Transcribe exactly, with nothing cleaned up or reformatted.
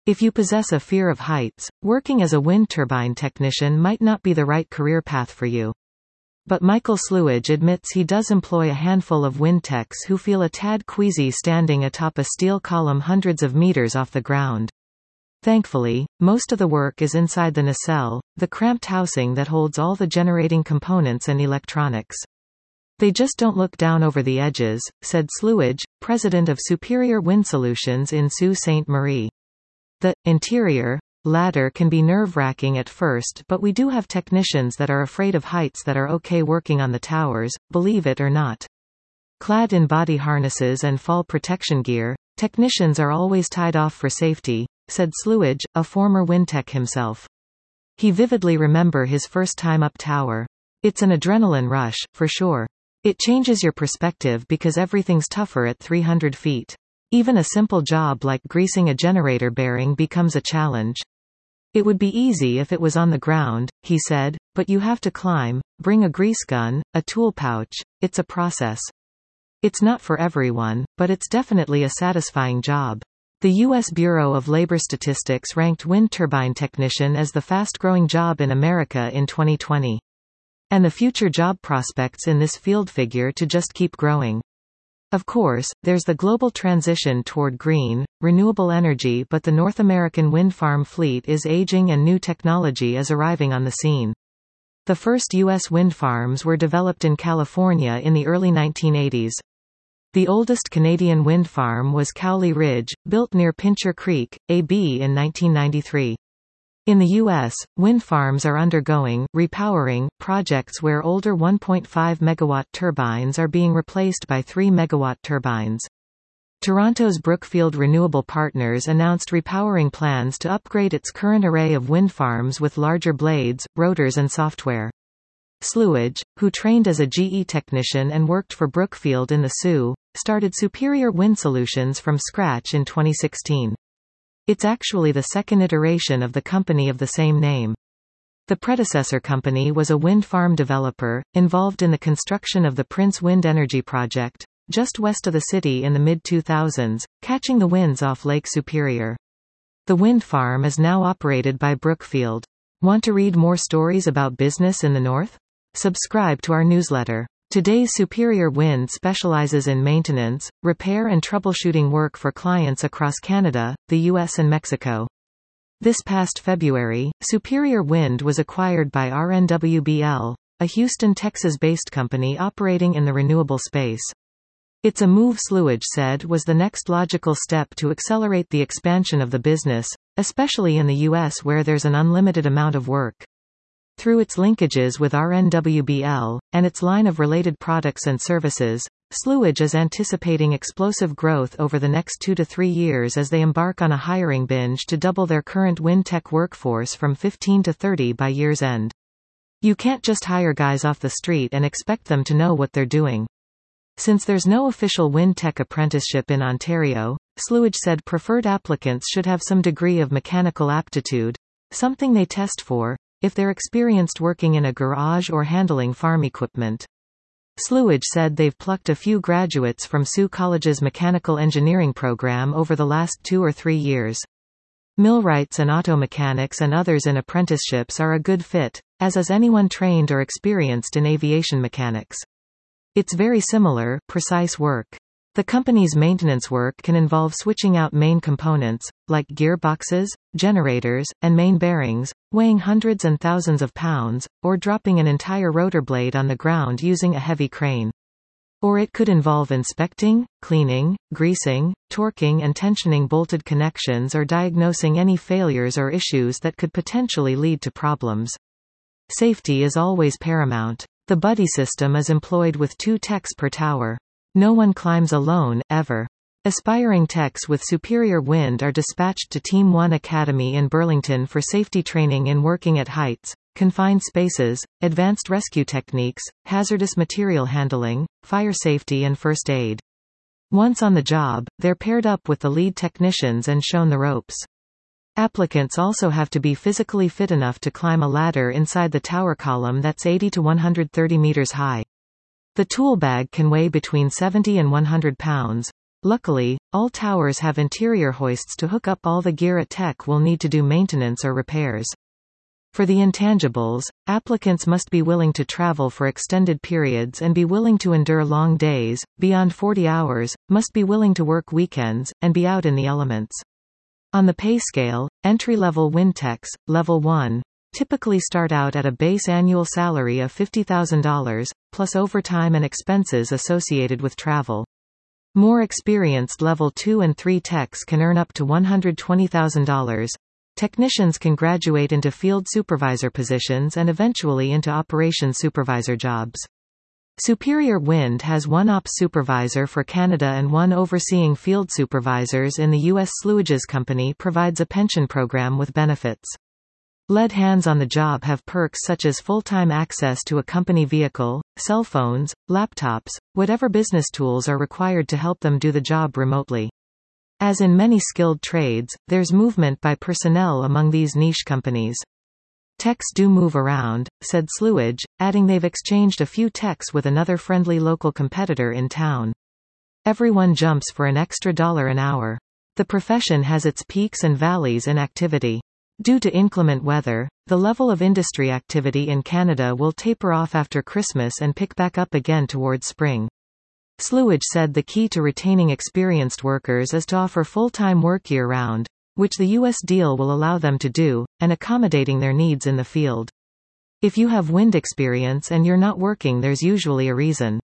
If you possess a fear of heights, working as a wind turbine technician might not be the right career path for you. But Michael Sluage admits he does employ a handful of wind techs who feel a tad queasy standing atop a steel column hundreds of meters off the ground. Thankfully, most of the work is inside the nacelle, the cramped housing that holds all the generating components and electronics. They just don't look down over the edges, said Sluage, president of Superior Wind Solutions in Sault Ste. Marie. The interior ladder can be nerve-wracking at first, but we do have technicians that are afraid of heights that are okay working on the towers, believe it or not. Clad in body harnesses and fall protection gear, technicians are always tied off for safety, said Sluage, a former windtech himself. He vividly remember his first time up tower. It's an adrenaline rush, for sure. It changes your perspective because everything's tougher at three hundred feet. Even a simple job like greasing a generator bearing becomes a challenge. It would be easy if it was on the ground, he said, but you have to climb, bring a grease gun, a tool pouch. It's a process. It's not for everyone, but it's definitely a satisfying job. The U S Bureau of Labor Statistics ranked wind turbine technician as the fast-growing job in America in twenty twenty. And the future job prospects in this field figure to just keep growing. Of course, there's the global transition toward green, renewable energy, but the North American wind farm fleet is aging and new technology is arriving on the scene. The first U S wind farms were developed in California in the early nineteen eighties. The oldest Canadian wind farm was Cowley Ridge, built near Pincher Creek, A B in nineteen ninety-three. In the U S, wind farms are undergoing repowering projects where older one point five megawatt turbines are being replaced by three megawatt turbines. Toronto's Brookfield Renewable Partners announced repowering plans to upgrade its current array of wind farms with larger blades, rotors and software. Sluage, who trained as a G E technician and worked for Brookfield in the Sioux, started Superior Wind Solutions from scratch in twenty sixteen. It's actually the second iteration of the company of the same name. The predecessor company was a wind farm developer, involved in the construction of the Prince Wind Energy Project, just west of the city in the mid two thousands, catching the winds off Lake Superior. The wind farm is now operated by Brookfield. Want to read more stories about business in the North? Subscribe to our newsletter. Today's Superior Wind specializes in maintenance, repair and troubleshooting work for clients across Canada, the U S and Mexico. This past February, Superior Wind was acquired by R N W B L, a Houston, Texas-based company operating in the renewable space. It's a move Sluage said was the next logical step to accelerate the expansion of the business, especially in the U S where there's an unlimited amount of work. Through its linkages with R N W B L, and its line of related products and services, Sluage is anticipating explosive growth over the next two to three years as they embark on a hiring binge to double their current wind tech workforce from fifteen to thirty by year's end. You can't just hire guys off the street and expect them to know what they're doing. Since there's no official wind tech apprenticeship in Ontario, Sluage said preferred applicants should have some degree of mechanical aptitude, something they test for, if they're experienced working in a garage or handling farm equipment. Sluage said they've plucked a few graduates from Sault College's mechanical engineering program over the last two or three years. Millwrights and auto mechanics and others in apprenticeships are a good fit, as is anyone trained or experienced in aviation mechanics. It's very similar, precise work. The company's maintenance work can involve switching out main components, like gearboxes, generators, and main bearings, weighing hundreds and thousands of pounds, or dropping an entire rotor blade on the ground using a heavy crane. Or it could involve inspecting, cleaning, greasing, torquing and tensioning bolted connections or diagnosing any failures or issues that could potentially lead to problems. Safety is always paramount. The buddy system is employed with two techs per tower. No one climbs alone, ever. Aspiring techs with Superior Wind are dispatched to Team one Academy in Burlington for safety training in working at heights, confined spaces, advanced rescue techniques, hazardous material handling, fire safety and first aid. Once on the job, they're paired up with the lead technicians and shown the ropes. Applicants also have to be physically fit enough to climb a ladder inside the tower column that's eighty to one hundred thirty meters high. The tool bag can weigh between seventy and one hundred pounds, Luckily, all towers have interior hoists to hook up all the gear a tech will need to do maintenance or repairs. For the intangibles, applicants must be willing to travel for extended periods and be willing to endure long days, beyond forty hours, must be willing to work weekends, and be out in the elements. On the pay scale, entry-level wind techs, level one, typically start out at a base annual salary of fifty thousand dollars, plus overtime and expenses associated with travel. More experienced level two and three techs can earn up to one hundred twenty thousand dollars. Technicians can graduate into field supervisor positions and eventually into operations supervisor jobs. Superior Wind has one ops supervisor for Canada and one overseeing field supervisors in the U S Sluages Company provides a pension program with benefits. Lead hands on the job have perks such as full-time access to a company vehicle, cell phones, laptops, whatever business tools are required to help them do the job remotely. As in many skilled trades, there's movement by personnel among these niche companies. Techs do move around, said Sluage, adding they've exchanged a few techs with another friendly local competitor in town. Everyone jumps for an extra dollar an hour. The profession has its peaks and valleys in activity. Due to inclement weather, the level of industry activity in Canada will taper off after Christmas and pick back up again towards spring. Sluage said the key to retaining experienced workers is to offer full-time work year-round, which the U S deal will allow them to do, and accommodating their needs in the field. If you have wind experience and you're not working, there's usually a reason.